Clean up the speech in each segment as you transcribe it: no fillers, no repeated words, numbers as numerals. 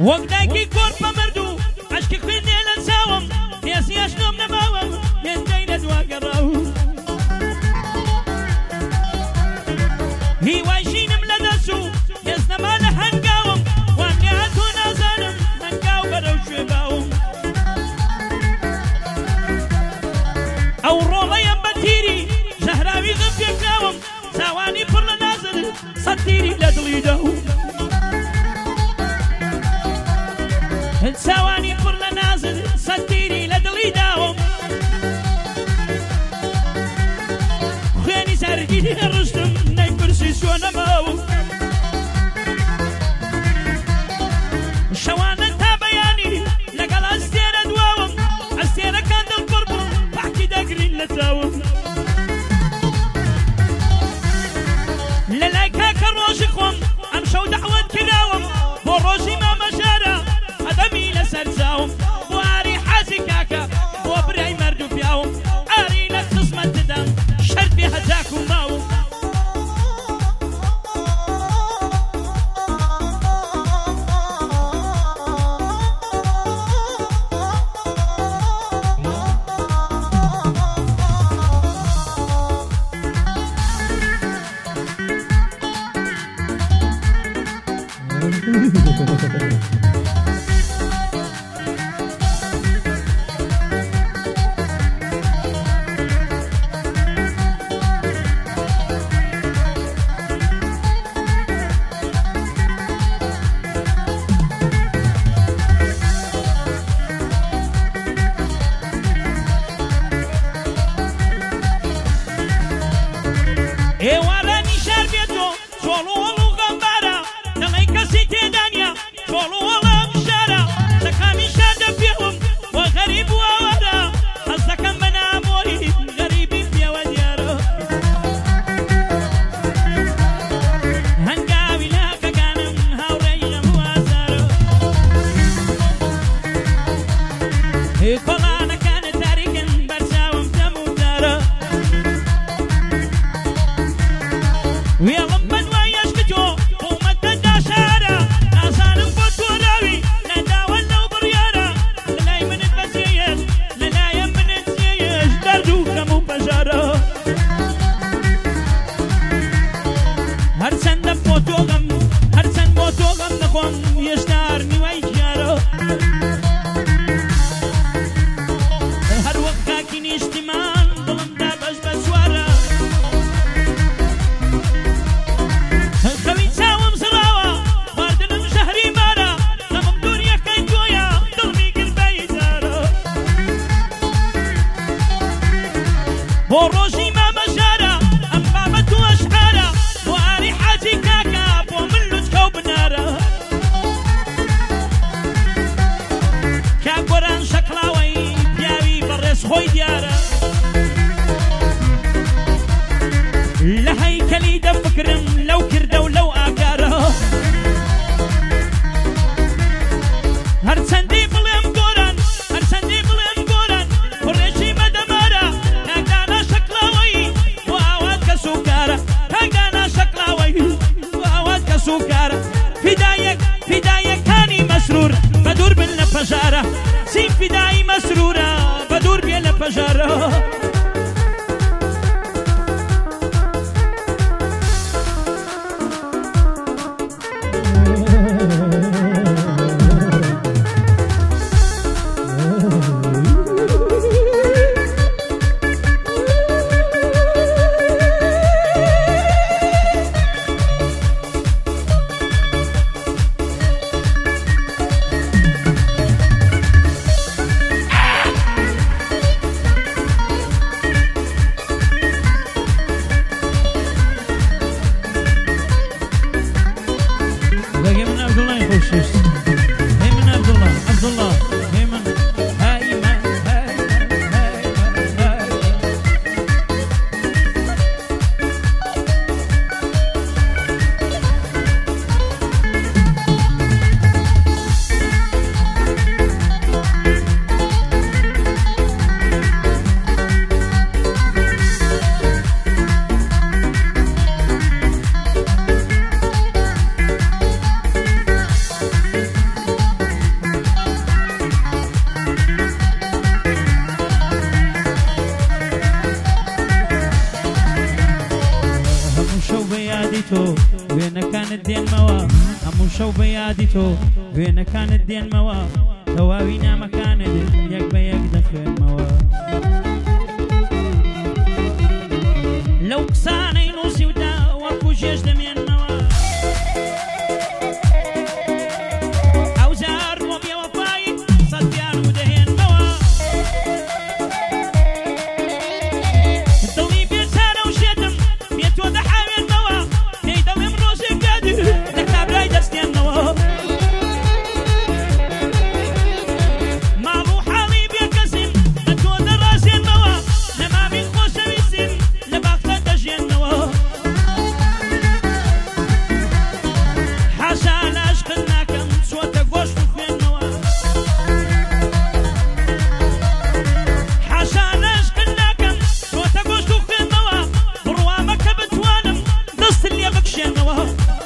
وەکدایکی کۆر بەمەردوو عەشقی خوێندێ لە چاوم پێسی ئەشنۆم نەماوم هێندەی لە دواگەڕاوم هیوای ژینم لە دەسوو هێز نەما لە هەنگاوم وان لێ هاتوو نازانم هەنگاو بەرەو شوێ باوم ئەو ڕۆڵەیەم بە تیری ژەهراوی غم پێکراوم چاوانی پڕ لە نازر سەد تیری لە دڵی داوم چاوانی پڕ لە نازر سەد تیری لە دڵی داوم خوێنی سەرگیری ڕشتم نەیپرسی چۆنەماوم شەوانە تا بەیانی لەگەڵ ئەستێرە دواوم ئەستێرەکان دڵپڕ بوون پاکی دەگرین لە چاوم لە لای کاکە ڕۆژی خۆم ئەم شەو دەعوەت کراوم بۆ ڕۆژی مامەژارە قەدەمی لەسەر چاوم بۆ ئاری حەزی کاکە بۆ برای مەرد و پیاوم ئاری لە خزمەت دەدەم شەرت بێ هەتاک و ماوم ئێوارانی شار بێتۆ چۆڵ و هەڵ و غەمبارە دەڵێی کەسی تێدانە چۆڵ و هەڵام شارە سەکامی شار دەپێوم وە غەریب و ئاوارە حەز دەکەم بە نامۆری غەریبی پێوە دیارە هەنگاوی لاقەکانم هاوڕێی لەم وازارە کۆڵانەکانە تاریکن بەرچاوم تەموودارە وێڵم بەدوای عەشق تۆ قومەتە داشارە نازانم بۆ تۆ راوی نەداوە لەو بڕیارە لەلای منت بەجێیەش لەلایەن منت جێیەش دەرد و غەم و بەژارە هەرچەندە بۆ تۆ غەم هەرچەند بۆ تۆ غەم دەخۆم هێشتا هەرنیوای گیارە هەر وەک خاکی نیشتیمان دڵمدا بەش بە سوارە خەوی چاوم زراوە خواردنم ژەهری مارە غەمم دووریەکەی تۆیە دڵمی گربەی جارە بۆ ڕۆژی مامەژارە ئەم بابەت و ئەشعارە بۆ ئاری حاجی کاکە بۆ من لوچکە و بنارە کاگۆران شەکڵاوەی پیاوی بەڕێز خۆی دیارە لە هەیکەلی دەفکرم لەو کردە و لەو ئاگارە هەرچەندی بڵێم گۆران هەرچەندی بڵێم گۆران کوڕێکی بەدەمارە کاکدانا شەکڵاوەی بۆ ئاوات کەس و کارە کاکدانا شەکڵاوەی بۆ ئاوات کەس و کارە فیدایەکانی مەسرور بە دوور بن لە پەژارە چین فیدایی مەسرورە بە دوور بێ لە پەژارە تۆ وێنەکانت دێنمەوە هەموو شەو بە یادی تۆ وێنەکانت دێنمەوە تەواوی نامەکانت یەک بە یەک دەخوێنمەوە لەو قسانەی نووسی ودا وەکو ژێژ دەمێنمەوە ئەوزار وە بێوەفایی سەدیان و دەهێنمەوە دڵی بێچارە و شێتم بێ تۆ دەحاوێنمەوە پێی دەڵێم ڕۆژێک دادی لە کابرای دەستێنمەوە ماڵ و حاڵی بێکەسیم لە تۆ دەڕازێنمەوە لە مامی خۆشەویستیم لە باختا دەژێنمەوە حاشا لە عشقت ناکەم چۆتە گۆشت و خوێنمەوە حاشا لە عشقت ناکەم چۆتە گۆشت و خوێنمەوە بڕوامە کە بتوانم دەستت لێ بکشێنمەوە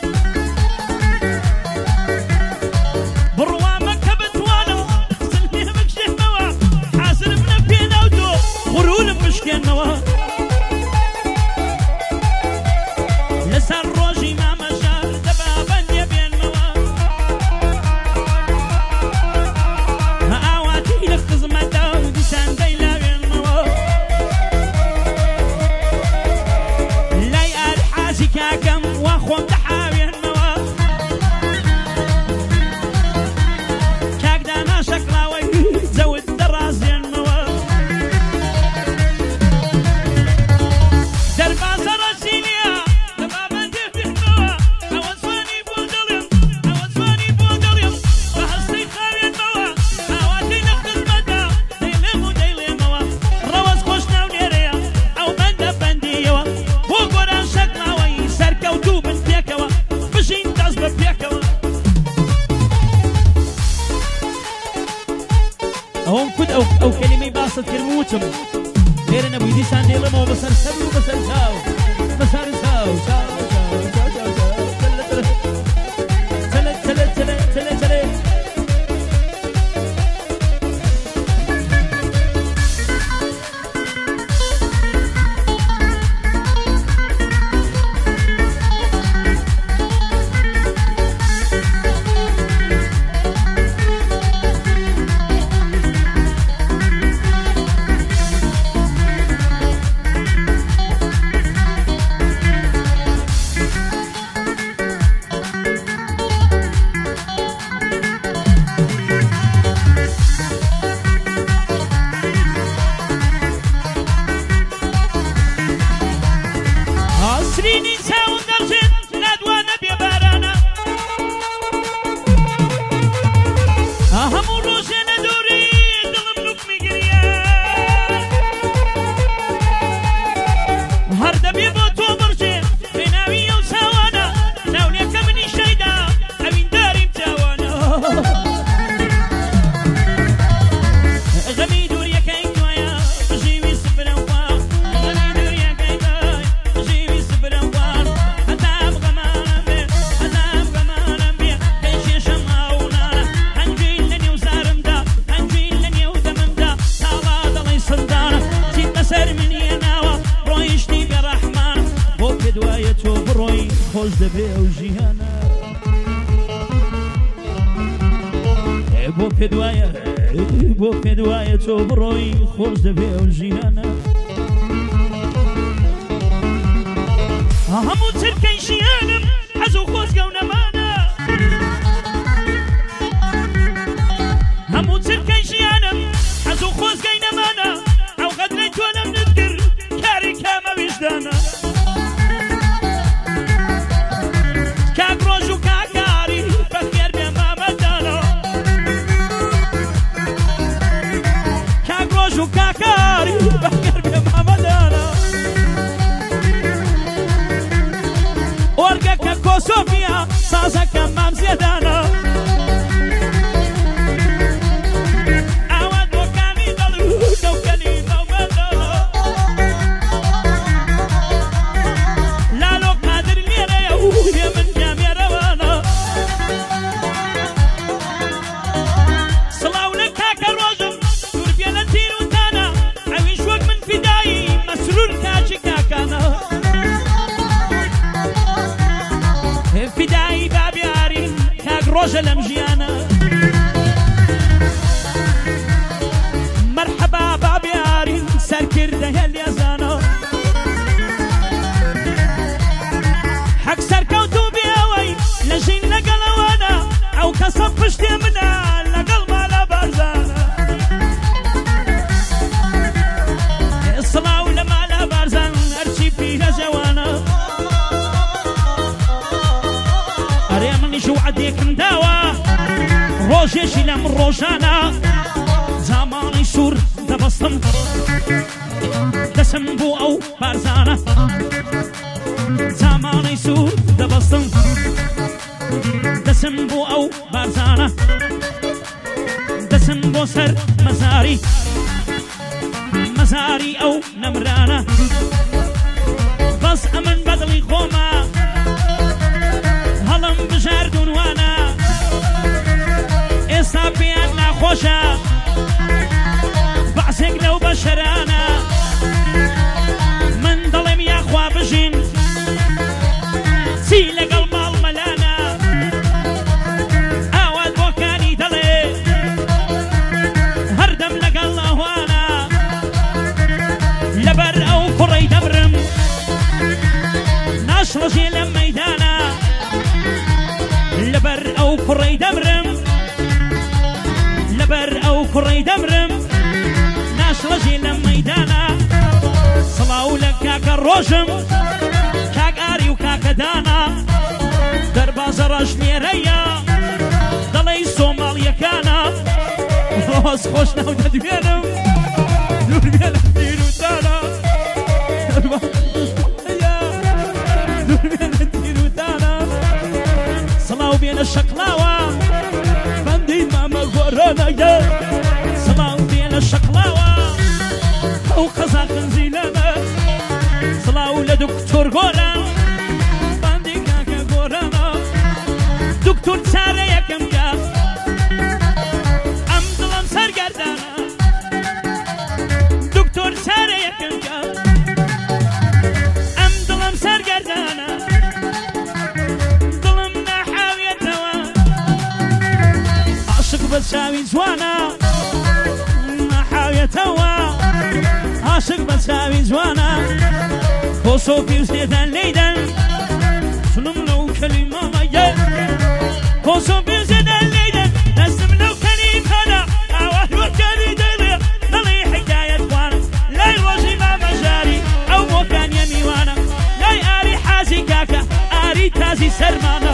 بڕوامە کە بتوانم دەستت لێ بکشێنمەوە حازرم لە پێناو تۆ غرورم بشکێنمەوە لەسەر ڕۆژی مامەژار دەبا بەندێ بێنمەوە ئاواتی لە خزمەتە و دیسان دەیلاوێنمەوە لای ئالحاجی کاکەم وا خۆم دەحاوێنمەوە کاکدانا شەکڵاوەی جەوت دەڕازێنمەوە دەربازە ڕەچینیە دەبا بەندێ بێنمەوە ئەوە زوانی بۆ دڵێم ئەوە زوانی بۆ دڵێم بە هەستەی خاوێنمەوە ئاواتەی لە خزمەتە دەیڵێم و دەیڵێمەوە ڕەوەز خۆش ناو لێرەیە ئەو بەندە بەندیەوە بۆ گۆران شەکڵاوەی سەرکەوتوو بن پێکەوە بژین دەست بە پێکەوە ئەوم کورد ئەو کەلیمەی باست کردم وتم لێرە نەبووی دیسان دێڵێمەوە بەسەر سەر و بەسەر چاو بەسەر چاو چاو چاو چاو چاو چلە چلە چلە چلە چلە سرینی چاون دەڕژێت نادوانە بێبارانە هەموو ڕۆژێنە دووری دڵم لوکمی گریە هەر دەبێ بۆ تۆ بڕژێ بێناوی ئەو چاوانە ناولێکە منی شەیدا ئەوینداریم چاوانە غەمی دووریەکەی توایە ژیوی سپرە وڵاو غەمی دووریەکەی توایە ژیوی سپرە وڵاو هەتام غەمانم بێ هەتام غەمانم بێ پێشێشەم ئاونانە هەنگوی لە نێو زارمدا هەنگوی لە نێو دەممدا تاڵا دەڵی سندانە چیت بەسەر منیە ناوە ڕۆیشتی بێڕەحمانە بۆ پێ دوایە تۆ بڕۆی خۆش دەبێ ئەو ژیانە بۆ پێ دوایە تۆ بڕۆی خۆش دەبێ ئەو ژیانە هەموو چرکەی ژیانم حەز و خۆزگە و نەمانە هەموو چرکەی ژیانم حەز و خۆزگەی نەمانە ئەو غەدرەی تۆ لەم نتکرد کاری کامە ویژدانە کاک ڕۆژ و کاکاری بەخێر بێ مامەدانە کاک ڕۆژ و کاکاری بەخێر بێ مامەدانە ڕۆژێکی لەم ڕۆژانە زامانی سوور دەبەستم دەسم بۆ ئەو بارزانە زامانی سوور دەبەستم دەسم بۆ ئەو بارزانە دەسم بۆ سەر مەزاری ئەو نەمرانە بەس ئەمن بەدڵی خۆمە هەڵم بژاردونوانە ئێستا پێیان ناخۆشە بەعسێک لەو بەشەرانە من دەڵێم یاخوا بژین چی لەگەڵ ماڵ مەلانە ئاوات بۆکانی دەڵێ هەردەم لەگەڵ ئەوانە لەبەر ئەو کوڕەی دەبرم ناشڵەژێ لەم مەیدانە لەبەر ئەو کوڕەی دەبرم لەبەر ئەو کوڕەی دەبرم ناشڵەژێ لەم مەیدانە سڵاو لە کاکە ڕۆژم کاک ئاری و کاکە دانا دەربازە ڕەش لێرەیە دەڵێی سۆماڵیەکانە ڕۆز خۆش ناو دەدوێنم دووربێنە تیر و دانا دووربێنە تیر و دانا سڵاو بێنە شەقلاوە بەندەی مامە گۆرانەیە سڵاو بێنە شەقلاوە ئەو قەزا خنزیلەمە سڵاو لە دکتۆر گۆرە بەندەی کاکە گۆرانە دکتۆر چارە یەکەم کە ئەم دڵم سەرگەردانە دکتۆر چارە یەکەم کە ئەم دڵم سەرگەردانە دڵم ناحاوێتەوە عاشق بە چاوی جوانە ناحاوێتەوە عاشق بە چاوی جوانە بۆ سۆفی و سێدان لێدەن سلم لەو کەلیمەیە بۆ سۆفی و سێدان لێدەن دەستم لەو کەلیمەدا ئاوات وەکەلی دەڵێ دەڵێ حکایەتوانە لای ڕۆژی مامەژاری ئەو بۆکانیە میوانە لای ئاری حازی کاکە ئاری تازی سەرمانە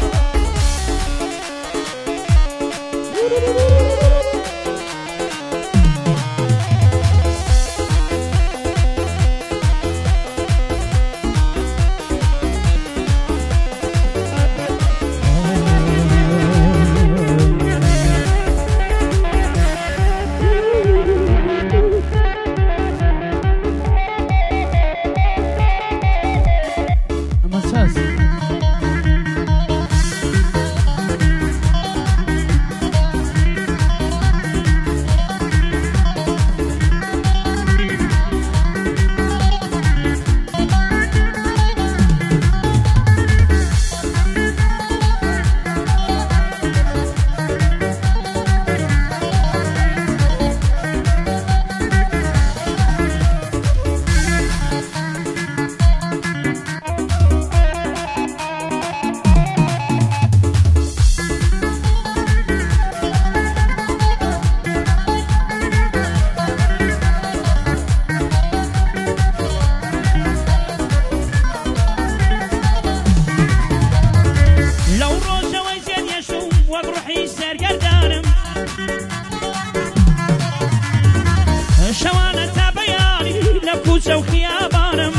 شەوانە تا بەیانی لە کوچە و خیابانم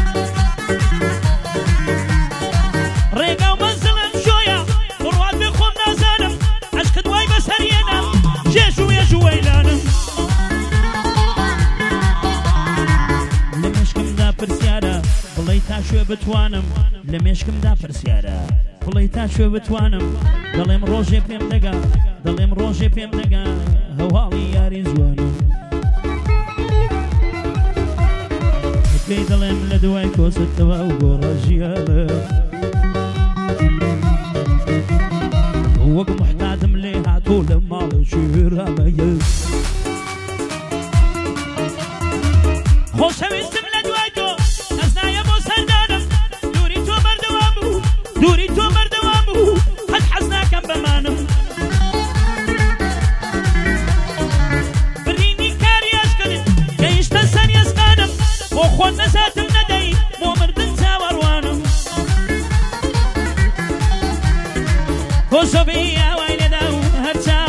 ڕێگا و مەنزڵم شۆیە بڕوات بێ خۆم نازانم عەشقت وای بەسەریێنە جێژ و ێژ و وەیلانم لە مێشکمدا پرسیارە بڵێ تا شوێ بتوانم لە مێشکمدا پرسیارە بڵێ تا شوێ بتوانم دەڵێم ڕۆژێ پێم دەگا دەڵێم ڕۆژێ پێم دەگا هەواڵی یاری جوانم پێی دەڵێم لە دوای کۆستەوە و گۆڕەژیانە وەک محتادم لێ هاتۆ لە ماڵە شێرامەیە خۆشەویستم لە دوای تۆ کەس نایە بۆ سەردانم دووری تۆ بەردەوام بوو دووری تۆ بەردەوام بوو هەت حەز ناکەم بەمانم برینی کاری ئەشکردن گەیشتە سەر یەزمانم بۆ خۆن نەزاتم نەدەی بۆ مردن چاوەڕوانم کۆسۆبی ئاوای لێدا و هەرچاو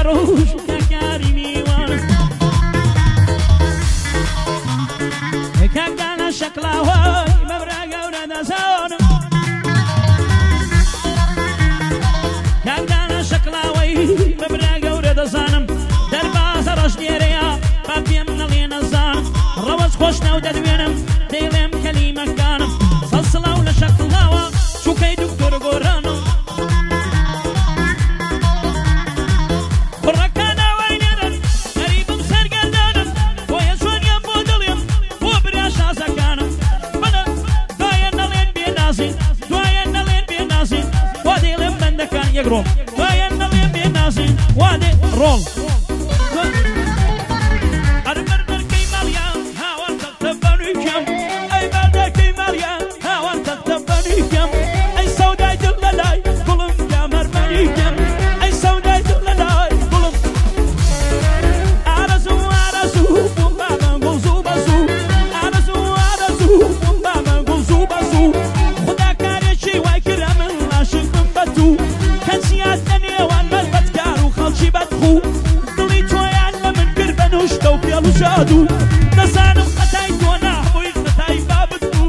روش كاكاري ميوان كاكانا شكلاوي مبرقة ورد زون كاكانا شكلاوي مبرقة ورد زانم درباز رشديريا بابي من اللي نزان روز خوشنا وددوينم ديلم كلمة كانم صلصلا ولا شكلاوا شو كي دكتور قرانم بركانا وينيرن قريب مسر قردانم ويسون ينبودليم وبراشا زكانم بنا داين نلين بيناسي داين نلين بيناسي وادي لم بندكان يقروم داين نلين بيناسي وادي رول جادو نزانم خطاي تونا بوي خطاي بابتو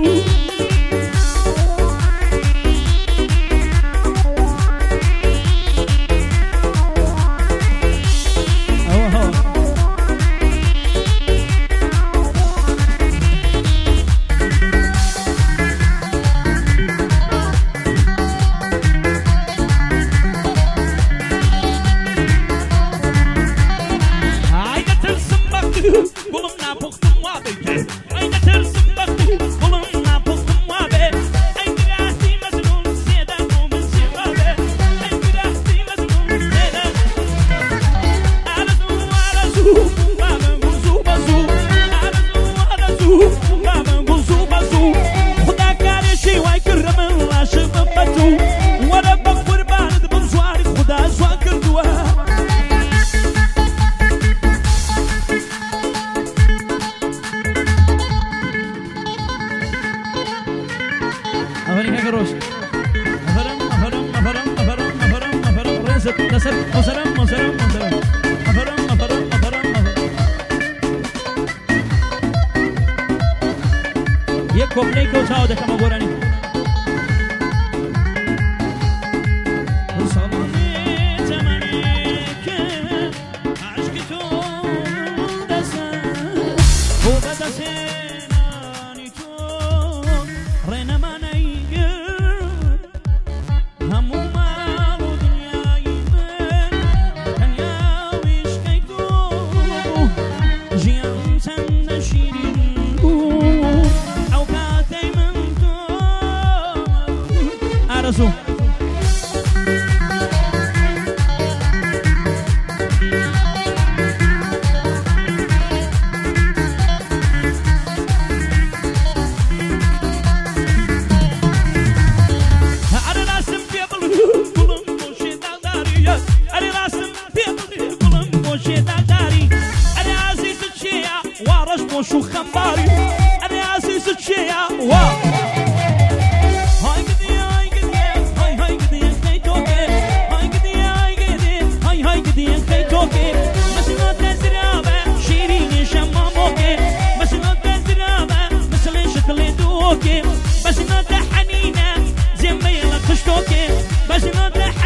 شو خمباري أنا عزيز الشيا واو هاي قدي هاي قدي هاي هاي قدي كي توكي هاي قدي هاي قدي هاي هاي قدي كي توكي بس ما تزرابة شيرين شماموكي بس ما تزرابة مثل شكل دوكي بس ما تحنينة زي ما يلا خشتوكي بس ما